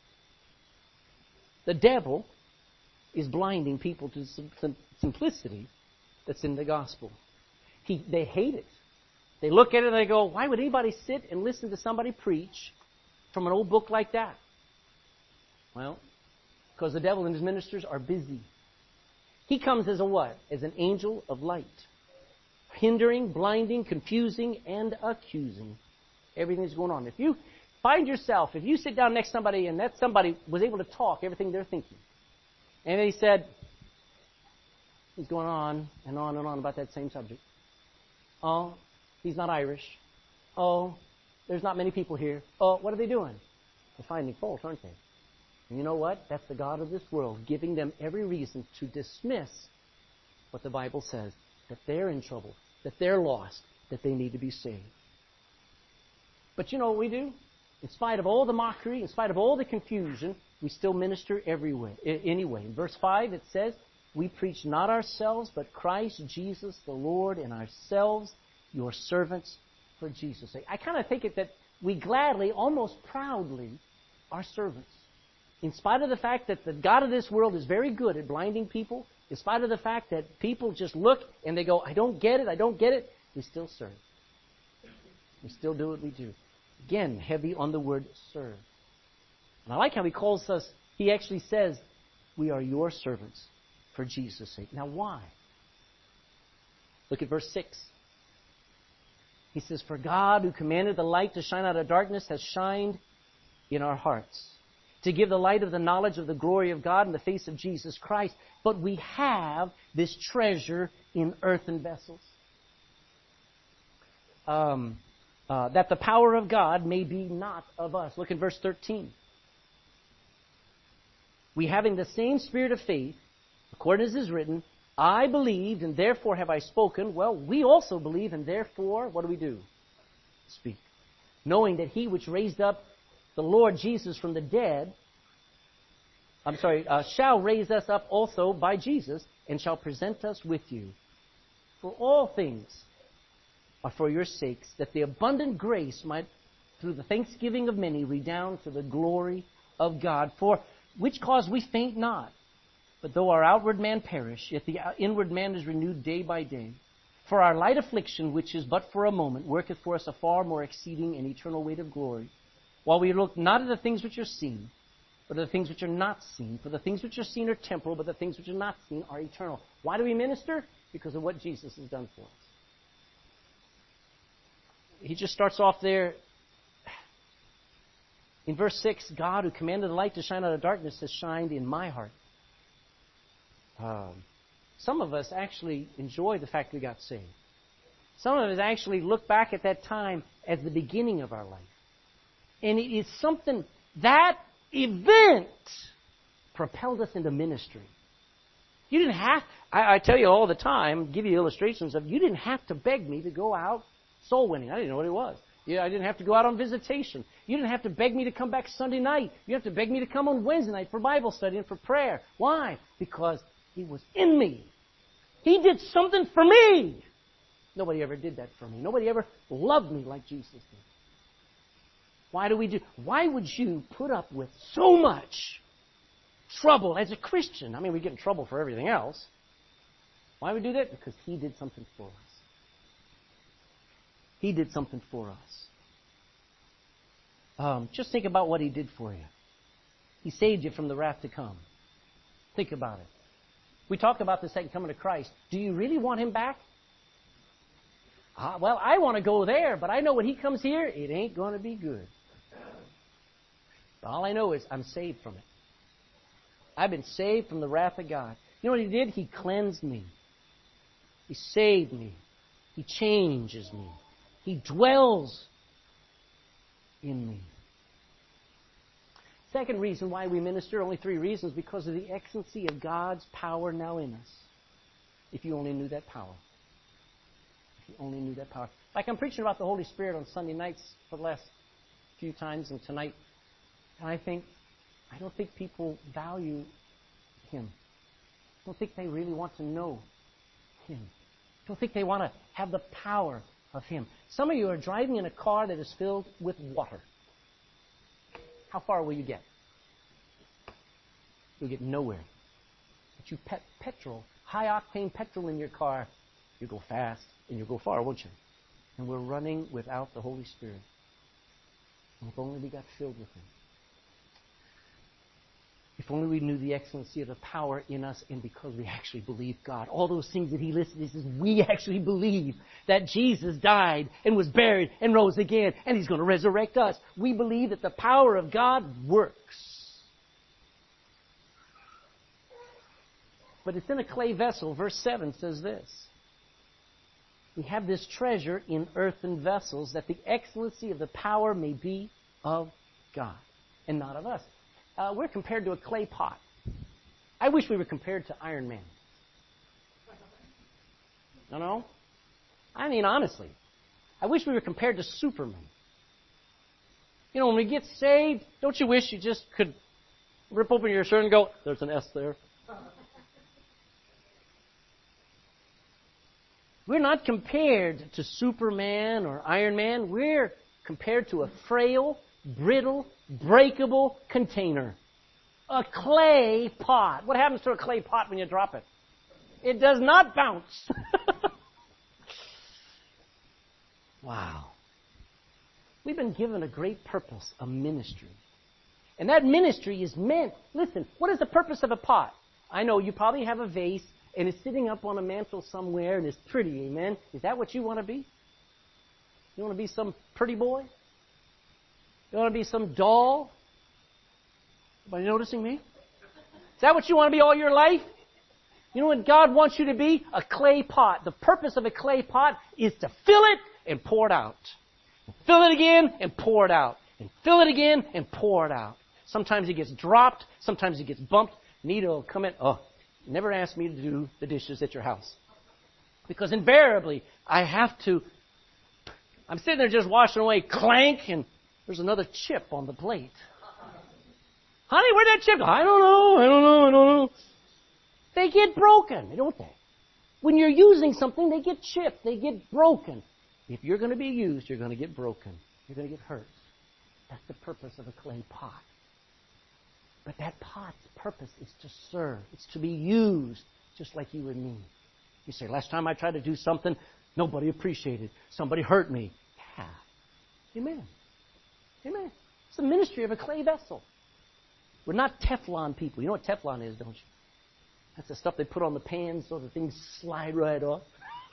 Speaker 1: The devil is blinding people to simplicity that's in the gospel. They hate it. They look at it and they go, why would anybody sit and listen to somebody preach from an old book like that? Well, because the devil and his ministers are busy. He comes as a what? As an angel of light. Hindering, blinding, confusing, and accusing. Everything that's going on. If you find yourself, if you sit down next to somebody and that somebody was able to talk everything they're thinking, and he said, he's going on and on and on about that same subject. Oh, he's not Irish. Oh, there's not many people here. Oh, what are they doing? They're finding fault, aren't they? And you know what? That's the God of this world giving them every reason to dismiss what the Bible says, that they're in trouble, that they're lost, that they need to be saved. But you know what we do? In spite of all the mockery, in spite of all the confusion, we still minister anyway. In verse 5 it says, we preach not ourselves, but Christ Jesus the Lord, and ourselves your servants for Jesus' sake. I kind of think it that we gladly, almost proudly, are servants. In spite of the fact that the God of this world is very good at blinding people, in spite of the fact that people just look and they go, I don't get it, we still serve. We still do what we do. Again, heavy on the word serve. And I like how he calls us, he actually says, we are your servants for Jesus' sake. Now why? Look at verse 6. He says, for God who commanded the light to shine out of darkness has shined in our hearts, to give the light of the knowledge of the glory of God in the face of Jesus Christ. But we have this treasure in earthen vessels, that the power of God may be not of us. Look at verse 13. We having the same spirit of faith, according as is written, I believed and therefore have I spoken. Well, we also believe and therefore, what do? Speak. Knowing that he which raised up the Lord Jesus from the dead, shall raise us up also by Jesus and shall present us with you. For all things are for your sakes, that the abundant grace might, through the thanksgiving of many, redound to the glory of God. For which cause we faint not, but though our outward man perish, yet the inward man is renewed day by day. For our light affliction, which is but for a moment, worketh for us a far more exceeding and eternal weight of glory. While we look not at the things which are seen, but at the things which are not seen. For the things which are seen are temporal, but the things which are not seen are eternal. Why do we minister? Because of what Jesus has done for us. He just starts off there. In verse 6, God who commanded the light to shine out of darkness has shined in my heart. Some of us actually enjoy the fact we got saved. Some of us actually look back at that time as the beginning of our life. And it is something, that event propelled us into ministry. You didn't have, I tell you all the time, give you illustrations of, you didn't have to beg me to go out soul winning. I didn't know what it was. I didn't have to go out on visitation. You didn't have to beg me to come back Sunday night. You have to beg me to come on Wednesday night for Bible study and for prayer. Why? Because He was in me. He did something for me. Nobody ever did that for me. Nobody ever loved me like Jesus did. Why would you put up with so much trouble as a Christian? I mean, we get in trouble for everything else. Why would we do that? Because He did something for us. He did something for us. Just think about what He did for you. He saved you from the wrath to come. Think about it. We talk about the second coming of Christ. Do you really want Him back? Well, I want to go there, but I know when He comes here, it ain't going to be good. All I know is I'm saved from it. I've been saved from the wrath of God. You know what He did? He cleansed me. He saved me. He changes me. He dwells in me. Second reason why we minister, only 3 reasons, because of the excellency of God's power now in us. If you only knew that power. If you only knew that power. Like I'm preaching about the Holy Spirit on Sunday nights for the last few times and tonight. And I don't think people value Him. I don't think they really want to know Him. I don't think they want to have the power of Him. Some of you are driving in a car that is filled with water. How far will you get? You'll get nowhere. But you petrol, high-octane petrol in your car, you go fast and you'll go far, won't you? And we're running without the Holy Spirit. And if only we got filled with Him. If only we knew the excellency of the power in us, and because we actually believe God. All those things that He listed, He says, we actually believe that Jesus died and was buried and rose again, and He's going to resurrect us. We believe that the power of God works. But it's in a clay vessel. Verse 7 says this. We have this treasure in earthen vessels, that the excellency of the power may be of God and not of us. We're compared to a clay pot. I wish we were compared to Iron Man. No? I mean, honestly. I wish we were compared to Superman. You know, when we get saved, don't you wish you just could rip open your shirt and go, there's an S there. We're not compared to Superman or Iron Man. We're compared to a frail, brittle, breakable container. A clay pot. What happens to a clay pot when you drop it? It does not bounce. Wow. We've been given a great purpose, a ministry. And that ministry is meant, listen, what is the purpose of a pot? I know you probably have a vase and it's sitting up on a mantle somewhere and it's pretty, amen? Is that what you want to be? You want to be some pretty boy? You want to be some doll? Anybody noticing me? Is that what you want to be all your life? You know what God wants you to be? A clay pot. The purpose of a clay pot is to fill it and pour it out. Fill it again and pour it out. And fill it again and pour it out. Sometimes it gets dropped. Sometimes it gets bumped. Nita will come in. Oh, never ask me to do the dishes at your house. Because invariably, I have to. I'm sitting there just washing away, clank, and there's another chip on the plate. Honey, where'd that chip go? I don't know. They get broken, don't they? When you're using something, they get chipped. They get broken. If you're going to be used, you're going to get broken. You're going to get hurt. That's the purpose of a clay pot. But that pot's purpose is to serve. It's to be used just like you and me. You say, last time I tried to do something, nobody appreciated. Somebody hurt me. Yeah. Amen. Amen. It's the ministry of a clay vessel. We're not Teflon people. You know what Teflon is, don't you? That's the stuff they put on the pan so the things slide right off.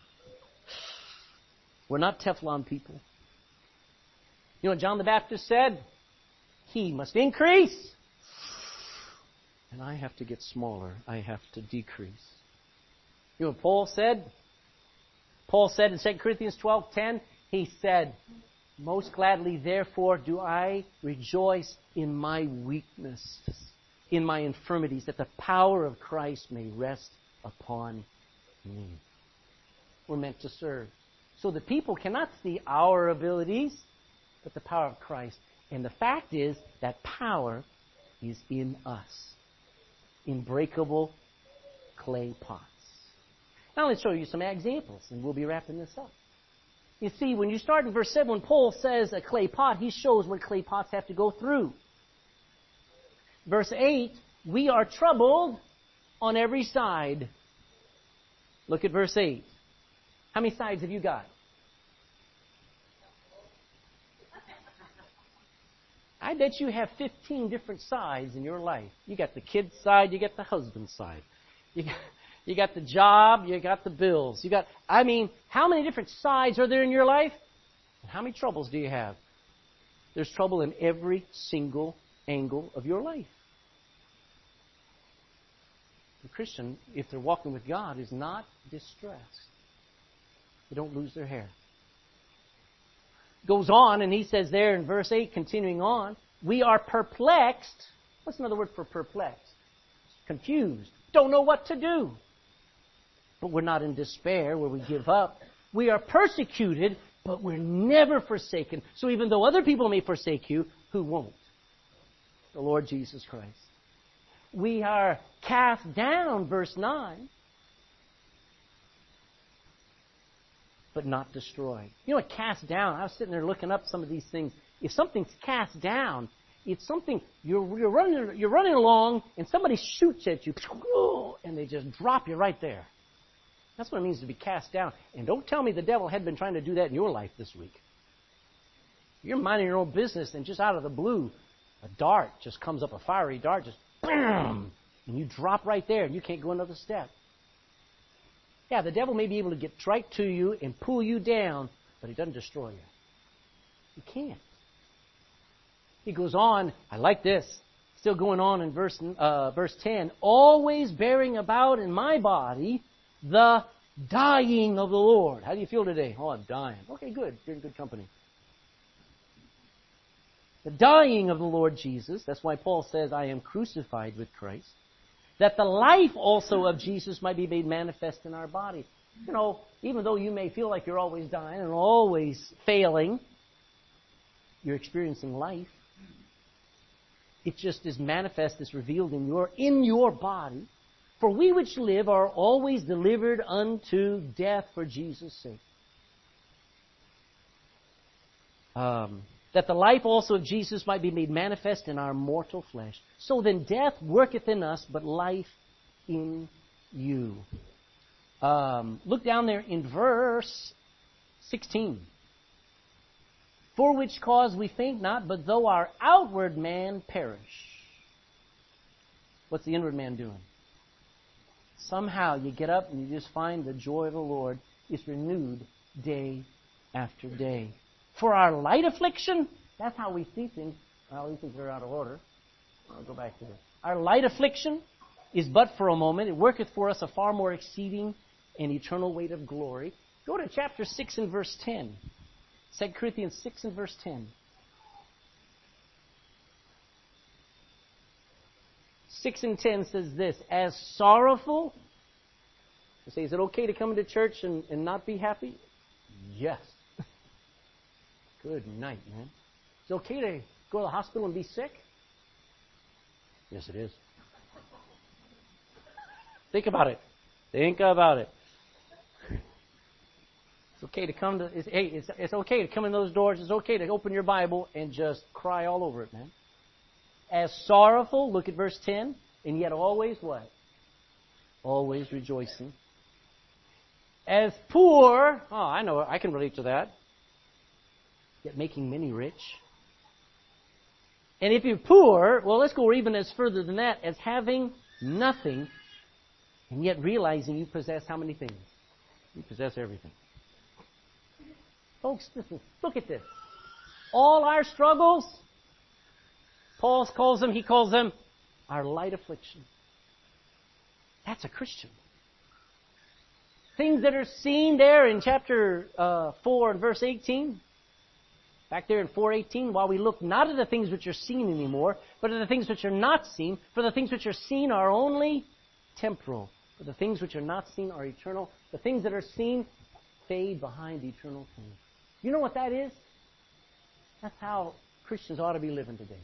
Speaker 1: We're not Teflon people. You know what John the Baptist said? He must increase. And I have to get smaller. I have to decrease. You know what Paul said? Paul said in 2 Corinthians 12:10, he said, Most gladly, therefore, do I rejoice in my weaknesses, in my infirmities, that the power of Christ may rest upon me. We're meant to serve. So the people cannot see our abilities, but the power of Christ. And the fact is that power is in us. In breakable clay pots. Now let's show you some examples, and we'll be wrapping this up. You see, when you start in verse 7, when Paul says a clay pot, he shows what clay pots have to go through. Verse 8, we are troubled on every side. Look at verse 8. How many sides have you got? I bet you have 15 different sides in your life. You got the kid's side, you got the husband's side. You got the job, you got the bills. How many different sides are there in your life? And how many troubles do you have? There's trouble in every single angle of your life. The Christian, if they're walking with God, is not distressed. They don't lose their hair. Goes on, and he says there in verse 8, continuing on, we are perplexed. What's another word for perplexed? Confused. Don't know what to do. But we're not in despair where we give up. We are persecuted, but we're never forsaken. So even though other people may forsake you, who won't? The Lord Jesus Christ. We are cast down, verse 9, but not destroyed. You know what cast down? I was sitting there looking up some of these things. If something's cast down, it's something you're running along and somebody shoots at you and they just drop you right there. That's what it means to be cast down. And don't tell me the devil had been trying to do that in your life this week. You're minding your own business and just out of the blue, a dart just comes up, a fiery dart, just bam, and you drop right there and you can't go another step. Yeah, the devil may be able to get right to you and pull you down, but he doesn't destroy you. He can't. He goes on, I like this, still going on in verse 10, always bearing about in my body the dying of the Lord. How do you feel today? Oh, I'm dying. Okay, good. You're in good company. The dying of the Lord Jesus, that's why Paul says, I am crucified with Christ, that the life also of Jesus might be made manifest in our body. You know, even though you may feel like you're always dying and always failing, you're experiencing life. It just is manifest, is revealed in your body. For we which live are always delivered unto death for Jesus' sake. That the life also of Jesus might be made manifest in our mortal flesh. So then death worketh in us, but life in you. Look down there in verse 16. For which cause we faint not, but though our outward man perish. What's the inward man doing? Somehow you get up and you just find the joy of the Lord is renewed day after day. For our light affliction, that's how we see things. Well, these things are out of order. I'll go back to this. Our light affliction is but for a moment. It worketh for us a far more exceeding and eternal weight of glory. Go to chapter 6 and verse 10. 2 Corinthians 6 and verse 10. 6 and 10 says this, as sorrowful. You say, is it okay to come into church and not be happy? Yes. Good night, man. Is it okay to go to the hospital and be sick? Yes, it is. Think about it. Think about it. It's okay to come to. It's okay to come in those doors. It's okay to open your Bible and just cry all over it, man. As sorrowful, look at verse 10, and yet always what? Always rejoicing. As poor, oh, I know, I can relate to that. Yet making many rich. And if you're poor, well, let's go even as further than that, as having nothing, and yet realizing you possess how many things? You possess everything. Folks, look at this. All our struggles, Paul calls them our light affliction. That's a Christian. Things that are seen there in chapter 4 and verse 18. Back there in 4:18, while we look not at the things which are seen anymore, but at the things which are not seen, for the things which are seen are only temporal. But the things which are not seen are eternal. The things that are seen fade behind the eternal things. You know what that is? That's how Christians ought to be living today.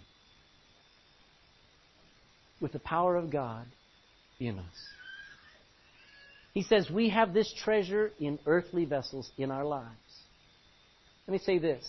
Speaker 1: With the power of God in us. He says we have this treasure in earthly vessels in our lives. Let me say this.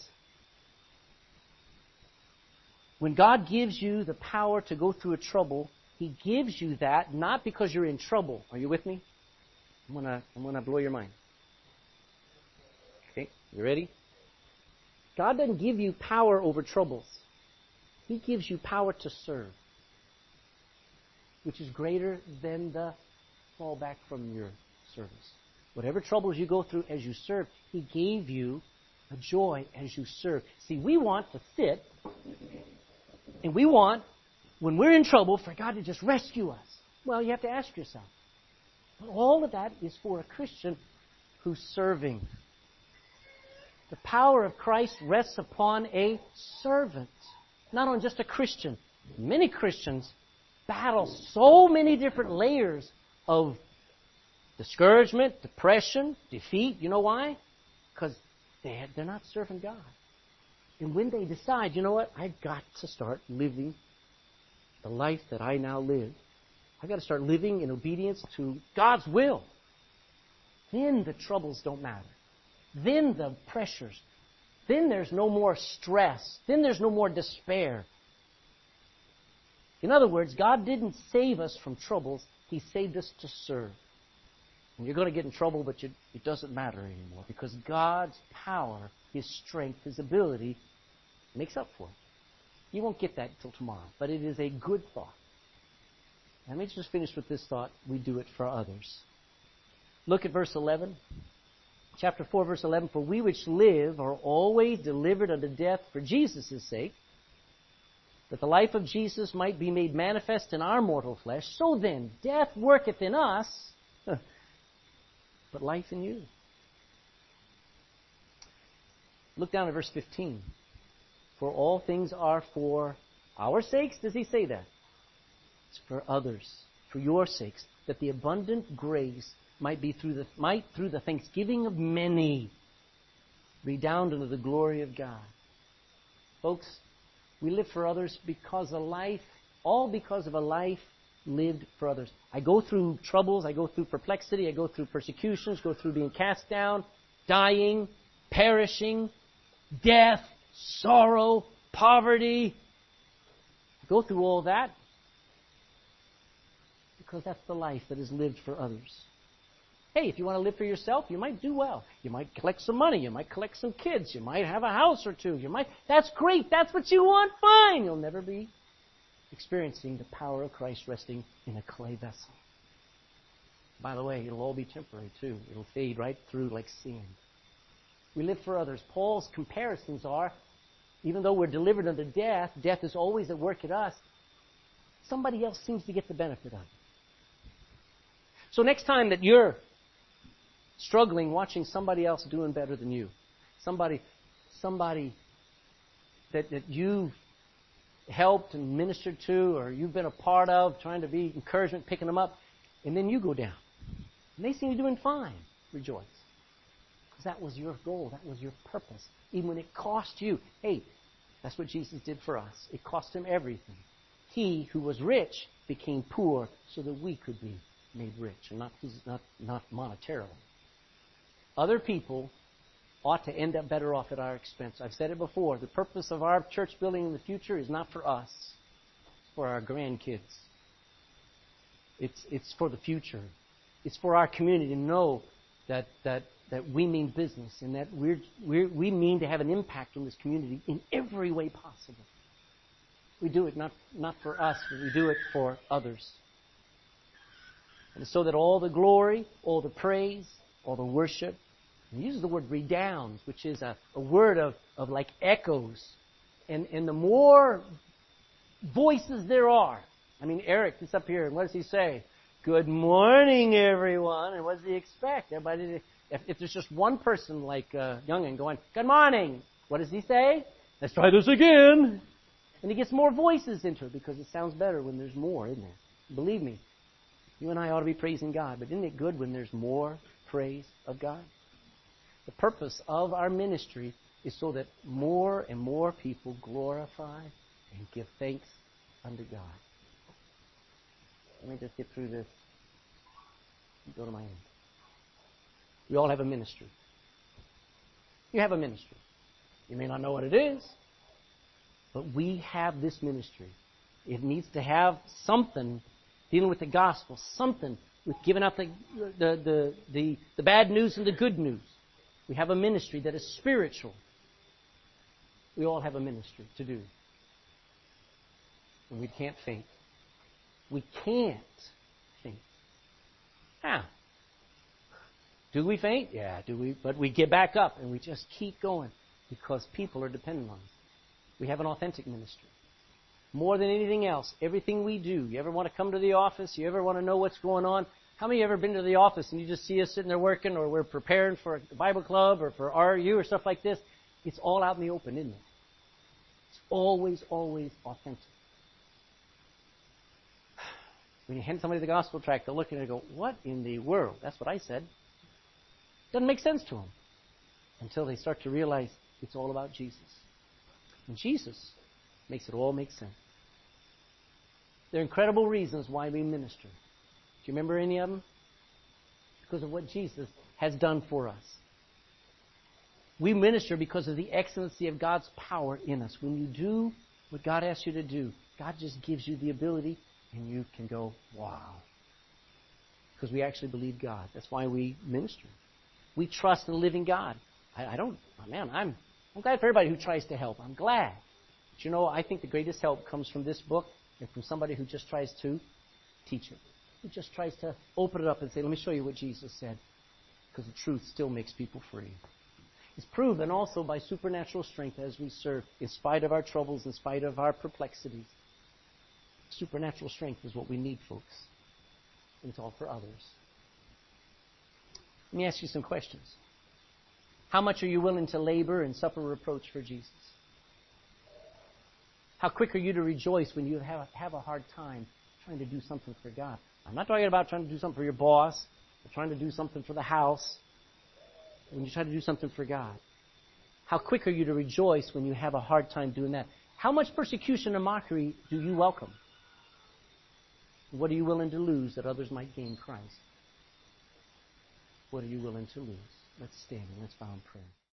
Speaker 1: When God gives you the power to go through a trouble, He gives you that not because you're in trouble. Are you with me? I'm gonna blow your mind. Okay, you ready? God doesn't give you power over troubles. He gives you power to serve, which is greater than the fallback from your service. Whatever troubles you go through as you serve, He gave you a joy as you serve. See, we want to sit, and we want, when we're in trouble, for God to just rescue us. Well, you have to ask yourself. But all of that is for a Christian who's serving. The power of Christ rests upon a servant, not on just a Christian. Many Christians battle so many different layers of discouragement, depression, defeat. You know why? Because they're not serving God. And when they decide, you know what, I've got to start living the life that I now live. I've got to start living in obedience to God's will. Then the troubles don't matter. Then the pressures. Then there's no more stress. Then there's no more despair. In other words, God didn't save us from troubles. He saved us to serve. And you're going to get in trouble, but it doesn't matter anymore because God's power, His strength, His ability makes up for it. You won't get that until tomorrow, but it is a good thought. Let me just finish with this thought. We do it for others. Look at verse 11. Chapter 4, verse 11. For we which live are always delivered unto death for Jesus' sake, that the life of Jesus might be made manifest in our mortal flesh. So then, death worketh in us, but life in you. Look down at verse 15. For all things are for our sakes. Does he say that? It's for others, for your sakes, that the abundant grace might through the thanksgiving of many redound unto the glory of God. Folks, we live for others because of a life lived for others. I go through troubles, I go through perplexity, I go through persecutions, go through being cast down, dying, perishing, death, sorrow, poverty. I go through all that because that's the life that is lived for others. Hey, if you want to live for yourself, you might do well. You might collect some money. You might collect some kids. You might have a house or two. That's great. That's what you want. Fine. You'll never be experiencing the power of Christ resting in a clay vessel. By the way, it'll all be temporary too. It'll fade right through like sand. We live for others. Paul's comparisons are, even though we're delivered unto death, death is always at work at us. Somebody else seems to get the benefit of it. So next time that you're struggling watching somebody else doing better than you, somebody that you've helped and ministered to or you've been a part of, trying to be encouragement, picking them up, and then you go down. And they seem to be doing fine. Rejoice. Because that was your goal. That was your purpose. Even when it cost you. Hey, that's what Jesus did for us. It cost Him everything. He who was rich became poor so that we could be made rich. And not monetarily. Other people ought to end up better off at our expense. I've said it before. The purpose of our church building in the future is not for us. It's for our grandkids. It's for the future. It's for our community to know that we mean business and that we mean to have an impact on this community in every way possible. We do it not for us, but we do it for others. And so that all the glory, all the praise, all the worship, he uses the word redounds, which is a word of like echoes. And the more voices there are. I mean, Eric is up here, and what does he say? Good morning, everyone. And what does he expect? Everybody, if there's just one person like Youngin going, good morning, What does he say? Let's try this again. And he gets more voices into it because it sounds better when there's more, isn't it? Believe me, you and I ought to be praising God, but isn't it good when there's more praise of God? The purpose of our ministry is so that more and more people glorify and give thanks unto God. Let me just get through this. Go to my end. We all have a ministry. You have a ministry. You may not know what it is, but we have this ministry. It needs to have something dealing with the gospel, something with giving out the bad news and the good news. We have a ministry that is spiritual. We all have a ministry to do. And we can't faint. We can't faint. How? Do we faint? Yeah, do we? But we get back up and we just keep going because people are dependent on us. We have an authentic ministry. More than anything else, everything we do. You ever want to come to the office? You ever want to know what's going on? How many of you ever been to the office and you just see us sitting there working, or we're preparing for a Bible club or for RU or stuff like this? It's all out in the open, isn't it? It's always, always authentic. When you hand somebody the gospel tract, they'll look at it and go, what in the world? That's what I said. Doesn't make sense to them until they start to realize it's all about Jesus. And Jesus makes it all make sense. There are incredible reasons why we minister. Do you remember any of them? Because of what Jesus has done for us. We minister because of the excellency of God's power in us. When you do what God asks you to do, God just gives you the ability, and you can go, wow. Because we actually believe God. That's why we minister. We trust in the living God. I'm glad for everybody who tries to help. I'm glad. But you know, I think the greatest help comes from this book and from somebody who just tries to teach it. Who just tries to open it up and say, let me show you what Jesus said. Because the truth still makes people free. It's proven also by supernatural strength as we serve, in spite of our troubles, in spite of our perplexities. Supernatural strength is what we need, folks. And it's all for others. Let me ask you some questions. How much are you willing to labor and suffer reproach for Jesus? How quick are you to rejoice when you have a hard time trying to do something for God? I'm not talking about trying to do something for your boss, or trying to do something for the house. When you try to do something for God. How quick are you to rejoice when you have a hard time doing that? How much persecution and mockery do you welcome? What are you willing to lose that others might gain Christ? What are you willing to lose? Let's stand and let's bow in prayer.